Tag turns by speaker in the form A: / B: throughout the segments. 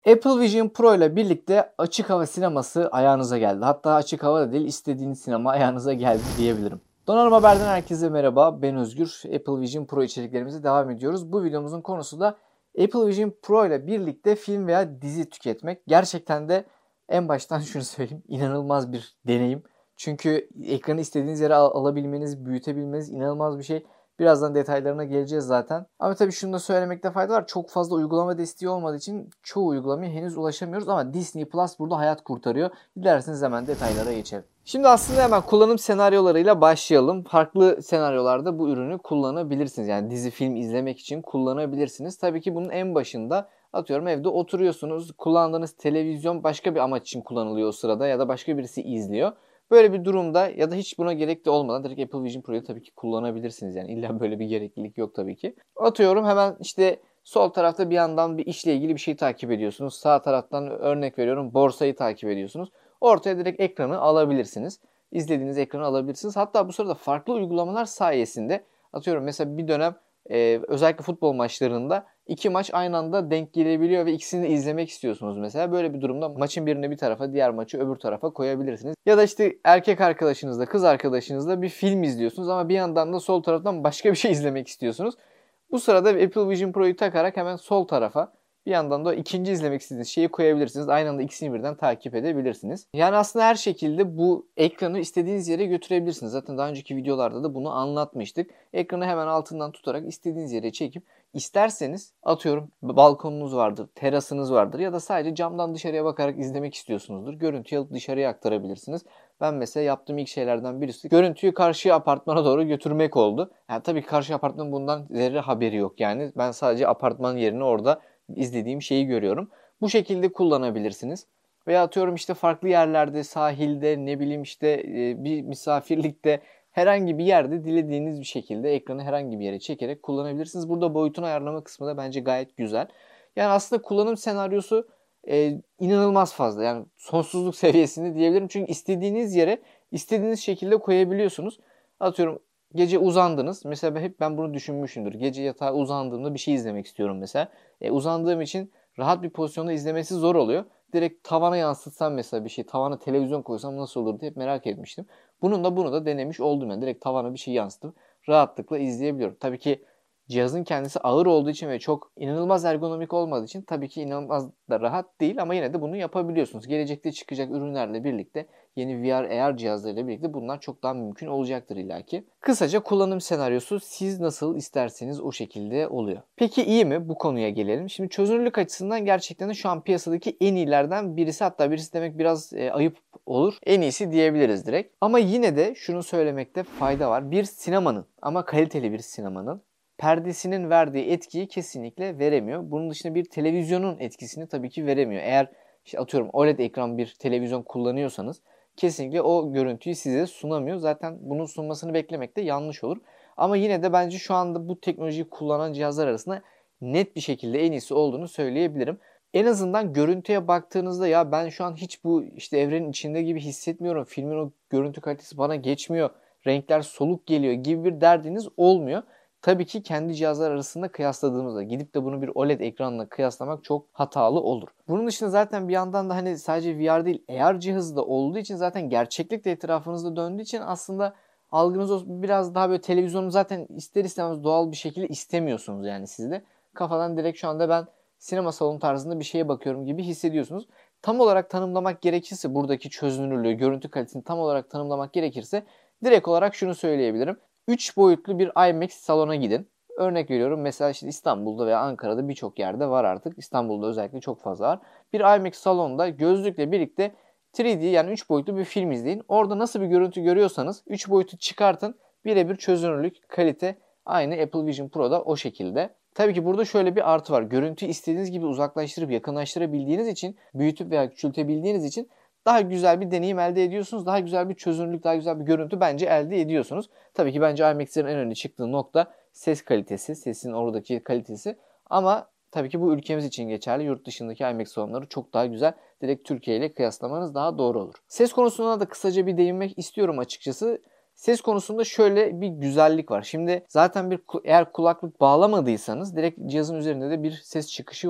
A: Apple Vision Pro ile birlikte açık hava sineması ayağınıza geldi. Hatta açık hava da değil, istediğiniz sinema ayağınıza geldi diyebilirim. Donanım Haber'den herkese merhaba. Ben Özgür. Apple Vision Pro içeriklerimize devam ediyoruz. Bu videomuzun konusu da Apple Vision Pro ile birlikte film veya dizi tüketmek. Gerçekten de en baştan şunu söyleyeyim. İnanılmaz bir deneyim. Çünkü ekranı istediğiniz yere alabilmeniz, büyütebilmeniz inanılmaz bir şey. Birazdan detaylarına geleceğiz zaten. Ama tabii şunu da söylemekte fayda var. Çok fazla uygulama desteği olmadığı için çoğu uygulamaya henüz ulaşamıyoruz. Ama Disney Plus burada hayat kurtarıyor. Dilerseniz hemen detaylara geçelim. Şimdi aslında hemen kullanım senaryolarıyla başlayalım. Farklı senaryolarda bu ürünü kullanabilirsiniz. Yani dizi, film izlemek için kullanabilirsiniz. Tabii ki bunun en başında atıyorum evde oturuyorsunuz. Kullandığınız televizyon başka bir amaç için kullanılıyor o sırada ya da başka birisi izliyor. Böyle bir durumda ya da hiç buna gerek de olmadan direkt Apple Vision Pro'yu tabii ki kullanabilirsiniz. Yani illa böyle bir gereklilik yok tabii ki. Atıyorum hemen işte sol tarafta bir yandan bir işle ilgili bir şey takip ediyorsunuz. Sağ taraftan örnek veriyorum borsayı takip ediyorsunuz. Ortaya direkt ekranı alabilirsiniz. İzlediğiniz ekranı alabilirsiniz. Hatta bu sırada farklı uygulamalar sayesinde atıyorum mesela bir dönem özellikle futbol maçlarında iki maç aynı anda denk gelebiliyor ve ikisini de izlemek istiyorsunuz mesela. Böyle bir durumda maçın birini bir tarafa, diğer maçı öbür tarafa koyabilirsiniz. Ya da işte erkek arkadaşınızla, kız arkadaşınızla bir film izliyorsunuz ama bir yandan da sol taraftan başka bir şey izlemek istiyorsunuz. Bu sırada Apple Vision Pro'yu takarak hemen sol tarafa bir yandan da ikinci izlemek istediğiniz şeyi koyabilirsiniz. Aynı anda ikisini birden takip edebilirsiniz. Yani aslında her şekilde bu ekranı istediğiniz yere götürebilirsiniz. Zaten daha önceki videolarda da bunu anlatmıştık. Ekranı hemen altından tutarak istediğiniz yere çekip İsterseniz atıyorum balkonunuz vardır, terasınız vardır ya da sadece camdan dışarıya bakarak izlemek istiyorsunuzdur. Görüntüyü alıp dışarıya aktarabilirsiniz. Ben mesela yaptığım ilk şeylerden birisi görüntüyü karşı apartmana doğru götürmek oldu. Yani tabii karşı apartmanın bundan zerre haberi yok yani. Ben sadece apartman yerine orada izlediğim şeyi görüyorum. Bu şekilde kullanabilirsiniz. Veya atıyorum işte farklı yerlerde, sahilde, ne bileyim işte bir misafirlikte herhangi bir yerde dilediğiniz bir şekilde ekranı herhangi bir yere çekerek kullanabilirsiniz. Burada boyutunu ayarlama kısmı da bence gayet güzel. Yani aslında kullanım senaryosu inanılmaz fazla. Yani sonsuzluk seviyesinde diyebilirim. Çünkü istediğiniz yere istediğiniz şekilde koyabiliyorsunuz. Atıyorum gece uzandınız. Mesela ben bunu düşünmüşümdür. Gece yatağa uzandığımda bir şey izlemek istiyorum mesela. Uzandığım için rahat bir pozisyonda izlemesi zor oluyor. Direkt tavana yansıtsam mesela bir şey, tavana televizyon koysam nasıl olur diye hep merak etmiştim. Bunu da denemiş oldum yani. Direkt tavana bir şey yansıtıp rahatlıkla izleyebiliyorum. Tabii ki cihazın kendisi ağır olduğu için ve çok inanılmaz ergonomik olmadığı için tabii ki inanılmaz da rahat değil ama yine de bunu yapabiliyorsunuz. Gelecekte çıkacak ürünlerle birlikte yeni VR AR cihazlarıyla birlikte bunlar çok daha mümkün olacaktır illaki. Kısaca kullanım senaryosu siz nasıl isterseniz o şekilde oluyor. Peki iyi mi? Bu konuya gelelim. Şimdi çözünürlük açısından gerçekten de şu an piyasadaki en iyilerden birisi, hatta birisi demek biraz ayıp olur. En iyisi diyebiliriz direkt. Ama yine de şunu söylemekte fayda var. Bir sinemanın ama kaliteli bir sinemanın perdesinin verdiği etkiyi kesinlikle veremiyor. Bunun dışında bir televizyonun etkisini tabii ki veremiyor. Eğer işte atıyorum OLED ekran bir televizyon kullanıyorsanız kesinlikle o görüntüyü size sunamıyor. Zaten bunun sunmasını beklemek de yanlış olur. Ama yine de bence şu anda bu teknolojiyi kullanan cihazlar arasında net bir şekilde en iyisi olduğunu söyleyebilirim. En azından görüntüye baktığınızda ya ben şu an hiç bu işte evrenin içinde gibi hissetmiyorum. Filmin o görüntü kalitesi bana geçmiyor. Renkler soluk geliyor gibi bir derdiniz olmuyor. Tabii ki kendi cihazlar arasında kıyasladığımızda gidip de bunu bir OLED ekranla kıyaslamak çok hatalı olur. Bunun dışında zaten bir yandan da hani sadece VR değil AR cihazı da olduğu için zaten gerçeklik de etrafınızda döndüğü için aslında algınız biraz daha böyle televizyonu zaten ister istemez doğal bir şekilde istemiyorsunuz yani siz de. Kafadan direkt şu anda ben sinema salonu tarzında bir şeye bakıyorum gibi hissediyorsunuz. Tam olarak tanımlamak gerekirse buradaki çözünürlüğü, görüntü kalitesini tam olarak tanımlamak gerekirse direkt olarak şunu söyleyebilirim. 3 boyutlu bir IMAX salona gidin. Örnek veriyorum mesela işte İstanbul'da veya Ankara'da birçok yerde var artık. İstanbul'da özellikle çok fazla var. Bir IMAX salonda gözlükle birlikte 3D yani 3 boyutlu bir film izleyin. Orada nasıl bir görüntü görüyorsanız 3 boyutu çıkartın. Birebir çözünürlük, kalite aynı Apple Vision Pro'da o şekilde. Tabii ki burada şöyle bir artı var. Görüntüyü istediğiniz gibi uzaklaştırıp yakınlaştırabildiğiniz için, büyütüp veya küçültebildiğiniz için daha güzel bir deneyim elde ediyorsunuz. Daha güzel bir çözünürlük, daha güzel bir görüntü bence elde ediyorsunuz. Tabii ki bence IMAX'lerin en öne çıktığı nokta ses kalitesi, sesin oradaki kalitesi. Ama tabii ki bu ülkemiz için geçerli. Yurt dışındaki IMAX salonları çok daha güzel. Direkt Türkiye ile kıyaslamanız daha doğru olur. Ses konusuna da kısaca bir değinmek istiyorum açıkçası. Ses konusunda şöyle bir güzellik var. Şimdi zaten eğer kulaklık bağlamadıysanız direkt cihazın üzerinde de bir ses çıkışı var.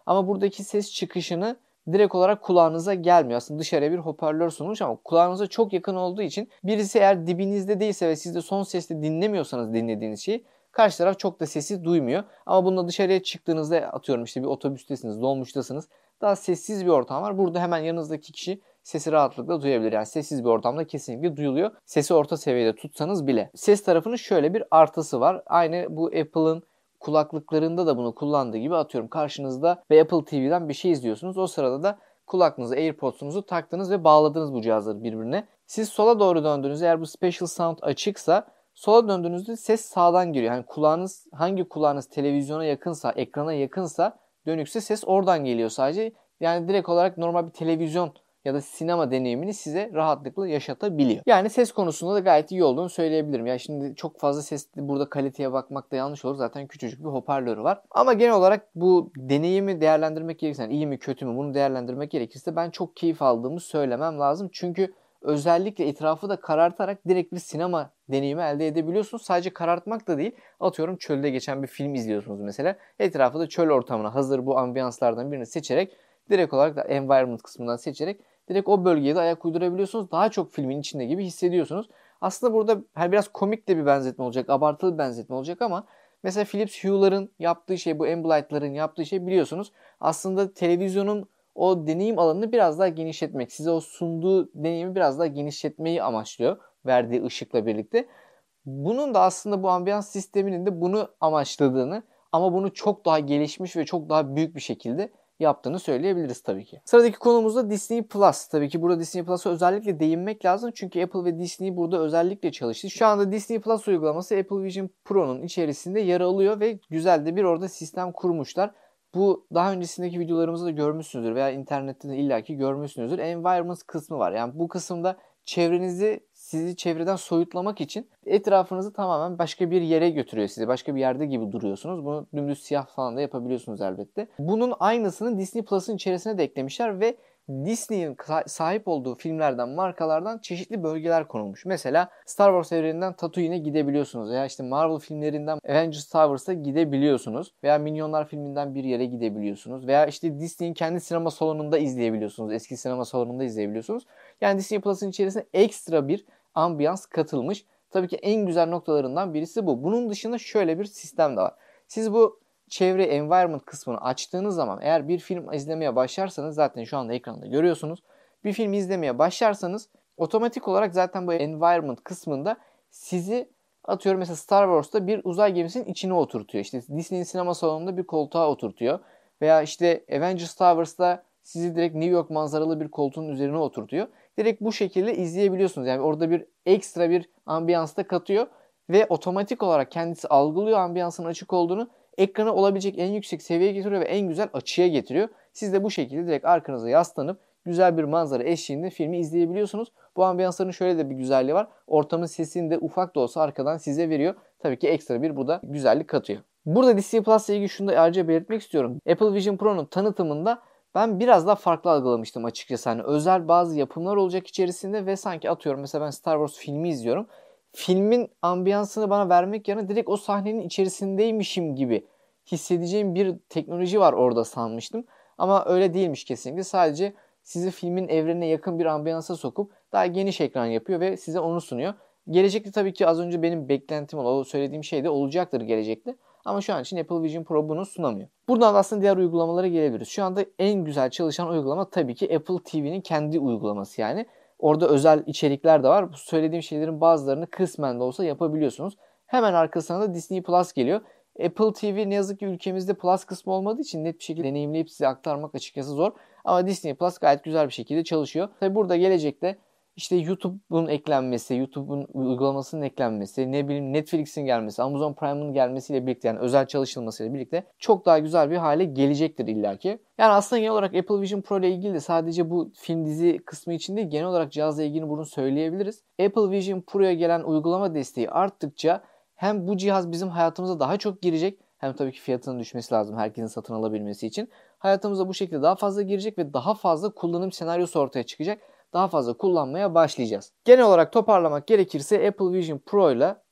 A: Ama buradaki ses çıkışını direkt olarak kulağınıza gelmiyor. Aslında dışarıya bir hoparlör sunmuş ama kulağınıza çok yakın olduğu için birisi eğer dibinizde değilse ve siz de son sesle dinlemiyorsanız dinlediğiniz şeyi, karşı taraf çok da sesi duymuyor. Ama bununla dışarıya çıktığınızda, atıyorum işte bir otobüstesiniz, dolmuştasınız. Daha sessiz bir ortam var. Burada hemen yanınızdaki kişi sesi rahatlıkla duyabilir. Yani sessiz bir ortamda kesinlikle duyuluyor. Sesi orta seviyede tutsanız bile. Ses tarafının şöyle bir artısı var. Aynı bu Apple'ın kulaklıklarında da bunu kullandığı gibi, atıyorum karşınızda ve Apple TV'den bir şey izliyorsunuz. O sırada da kulaklığınızı, AirPods'unuzu taktınız ve bağladınız bu cihazları birbirine. Siz sola doğru döndüğünüzde, eğer bu Special Sound açıksa, sola döndüğünüzde ses sağdan giriyor. Yani kulağınız, hangi kulağınız televizyona yakınsa, ekrana yakınsa, dönükse ses oradan geliyor sadece. Yani direkt olarak normal bir televizyon ya da sinema deneyimini size rahatlıkla yaşatabiliyor. Yani ses konusunda da gayet iyi olduğunu söyleyebilirim. Ya şimdi çok fazla ses, burada kaliteye bakmak da yanlış olur. Zaten küçücük bir hoparlörü var. Ama genel olarak bu deneyimi değerlendirmek gerekirse, yani iyi mi kötü mü bunu değerlendirmek gerekirse, ben çok keyif aldığımı söylemem lazım. Çünkü özellikle etrafı da karartarak direkt bir sinema deneyimi elde edebiliyorsunuz. Sadece karartmak da değil. Atıyorum çölde geçen bir film izliyorsunuz mesela. Etrafı da çöl ortamına hazır bu ambiyanslardan birini seçerek, direkt olarak da environment kısmından seçerek direkt o bölgeye de ayak uydurabiliyorsunuz. Daha çok filmin içinde gibi hissediyorsunuz. Aslında burada biraz komik de bir benzetme olacak, abartılı bir benzetme olacak ama mesela Philips Hue'ların yaptığı şey, bu Ambilight'ların yaptığı şey, biliyorsunuz aslında televizyonun o deneyim alanını biraz daha genişletmek, size o sunduğu deneyimi biraz daha genişletmeyi amaçlıyor verdiği ışıkla birlikte. Bunun da aslında bu ambiyans sisteminin de bunu amaçladığını, ama bunu çok daha gelişmiş ve çok daha büyük bir şekilde yaptığını söyleyebiliriz tabii ki. Sıradaki konumuz da Disney Plus. Tabii ki burada Disney Plus'a özellikle değinmek lazım. Çünkü Apple ve Disney burada özellikle çalıştı. Şu anda Disney Plus uygulaması Apple Vision Pro'nun içerisinde yer alıyor ve güzel de bir orada sistem kurmuşlar. Bu daha öncesindeki videolarımızda da görmüşsünüzdür veya internette de illaki görmüşsünüzdür. Environment kısmı var. Yani bu kısımda çevrenizi, sizi çevreden soyutlamak için etrafınızı tamamen başka bir yere götürüyor sizi. Başka bir yerde gibi duruyorsunuz. Bunu dümdüz siyah falan da yapabiliyorsunuz elbette. Bunun aynısını Disney Plus'ın içerisine de eklemişler ve Disney'in sahip olduğu filmlerden, markalardan çeşitli bölgeler konulmuş. Mesela Star Wars evreninden Tatooine'e gidebiliyorsunuz. Veya işte Marvel filmlerinden Avengers Towers'a gidebiliyorsunuz. Veya Minyonlar filminden bir yere gidebiliyorsunuz. Veya işte Disney'in kendi sinema salonunda izleyebiliyorsunuz. Eski sinema salonunda izleyebiliyorsunuz. Yani Disney Plus'ın içerisine ekstra bir ambiyans katılmış. Tabii ki en güzel noktalarından birisi bu. Bunun dışında şöyle bir sistem de var. Siz bu çevre environment kısmını açtığınız zaman, eğer bir film izlemeye başlarsanız, zaten şu anda ekranda görüyorsunuz. Bir film izlemeye başlarsanız otomatik olarak zaten bu environment kısmında sizi, atıyorum mesela Star Wars'ta bir uzay gemisinin içine oturtuyor. İşte Disney'in sinema salonunda bir koltuğa oturtuyor. Veya işte Avengers Towers'ta sizi direkt New York manzaralı bir koltuğun üzerine oturtuyor. Direkt bu şekilde izleyebiliyorsunuz. Yani orada bir ekstra bir ambiyans da katıyor ve otomatik olarak kendisi algılıyor ambiyansın açık olduğunu. Ekranı olabilecek en yüksek seviyeye getiriyor ve en güzel açıya getiriyor. Siz de bu şekilde direkt arkanıza yaslanıp güzel bir manzara eşliğinde filmi izleyebiliyorsunuz. Bu ambiyansların şöyle de bir güzelliği var. Ortamın sesini de ufak da olsa arkadan size veriyor. Tabii ki ekstra bir bu da güzellik katıyor. Burada Disney Plus ile ilgili şunu da ayrıca belirtmek istiyorum. Apple Vision Pro'nun tanıtımında ben biraz daha farklı algılamıştım açıkçası. Hani özel bazı yapımlar olacak içerisinde ve sanki, atıyorum mesela ben Star Wars filmi izliyorum. Filmin ambiyansını bana vermek yerine direkt o sahnenin içerisindeymişim gibi hissedeceğim bir teknoloji var orada sanmıştım. Ama öyle değilmiş kesinlikle. Sadece sizi filmin evrenine yakın bir ambiyansa sokup daha geniş ekran yapıyor ve size onu sunuyor. Gelecekte tabii ki az önce benim beklentim olan, o söylediğim şey de olacaktır gelecekte. Ama şu an için Apple Vision Pro bunu sunamıyor. Buradan da aslında diğer uygulamalara gelebiliriz. Şu anda en güzel çalışan uygulama tabii ki Apple TV'nin kendi uygulaması yani. Orada özel içerikler de var. Bu söylediğim şeylerin bazılarını kısmen de olsa yapabiliyorsunuz. Hemen arkasına da Disney Plus geliyor. Apple TV ne yazık ki ülkemizde Plus kısmı olmadığı için net bir şekilde deneyimleyip size aktarmak açıkçası zor. Ama Disney Plus gayet güzel bir şekilde çalışıyor. Tabi burada gelecekte işte YouTube'un eklenmesi, YouTube'un uygulamasının eklenmesi, ne bileyim Netflix'in gelmesi, Amazon Prime'ın gelmesiyle birlikte, yani özel çalışılmasıyla birlikte çok daha güzel bir hale gelecektir illaki. Yani aslında genel olarak Apple Vision Pro ile ilgili de sadece bu film dizi kısmı için değil, genel olarak cihazla ilgili bunu söyleyebiliriz. Apple Vision Pro'ya gelen uygulama desteği arttıkça hem bu cihaz bizim hayatımıza daha çok girecek, hem tabii ki fiyatının düşmesi lazım herkesin satın alabilmesi için. Hayatımıza bu şekilde daha fazla girecek ve daha fazla kullanım senaryosu ortaya çıkacak. Daha fazla kullanmaya başlayacağız. Genel olarak toparlamak gerekirse Apple Vision Pro ile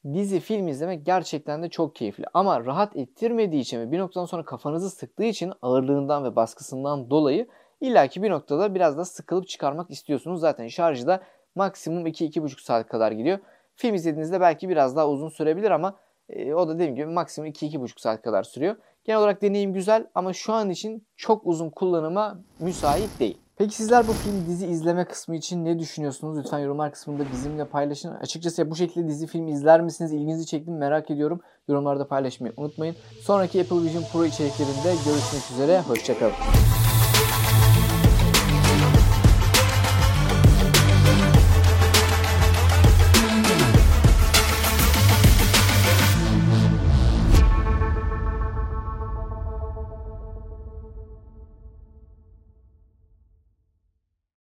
A: dizi film izlemek gerçekten de çok keyifli. Ama rahat ettirmediği için ve bir noktadan sonra kafanızı sıktığı için ağırlığından ve baskısından dolayı illaki bir noktada biraz da sıkılıp çıkarmak istiyorsunuz. Zaten şarjı da maksimum 2-2,5 saat kadar gidiyor. Film izlediğinizde belki biraz daha uzun sürebilir ama o da dediğim gibi maksimum 2-2,5 saat kadar sürüyor. Genel olarak deneyim güzel ama şu an için çok uzun kullanıma müsait değil. Peki sizler bu film dizi izleme kısmı için ne düşünüyorsunuz? Lütfen yorumlar kısmında bizimle paylaşın. Açıkçası bu şekilde dizi film izler misiniz? İlginizi çekti mi merak ediyorum. Yorumlarda paylaşmayı unutmayın. Sonraki Apple Vision Pro içeriklerinde görüşmek üzere. Hoşçakalın.